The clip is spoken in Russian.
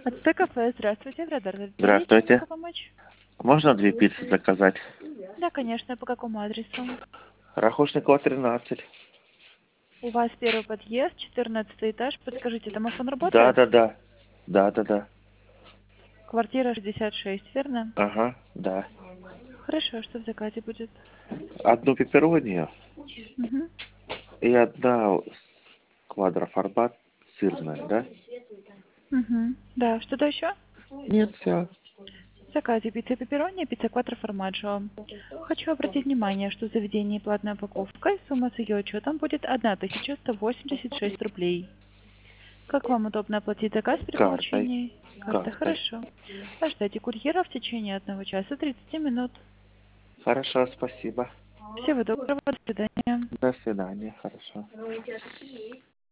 Отстой кафе, здравствуйте, Радар. Здравствуйте. Могу помочь? Можно 2 пиццы заказать? Да, конечно, по какому адресу? Рахушникова, 13. У вас первый подъезд, 14 этаж. Подскажите, домофон работает? Да-да-да. Да-да-да. Квартира 66, верно? Ага, да. Хорошо, что в заказе будет? Одну пепперони Угу. и одна квадроформат сырная, да? Угу. Да, что-то еще? Нет, все. В заказе пицца пепперони, пицца квадро формаджо. Хочу обратить внимание, что в заведении платная упаковка и сумма с ее учетом будет 1186 рублей. Как вам удобно оплатить заказ при Картой. получении? Карта, Картой. хорошо. Ожидайте курьера в течение 1 часа 30 минут. Хорошо, спасибо. Всего доброго, до свидания. До свидания. Хорошо.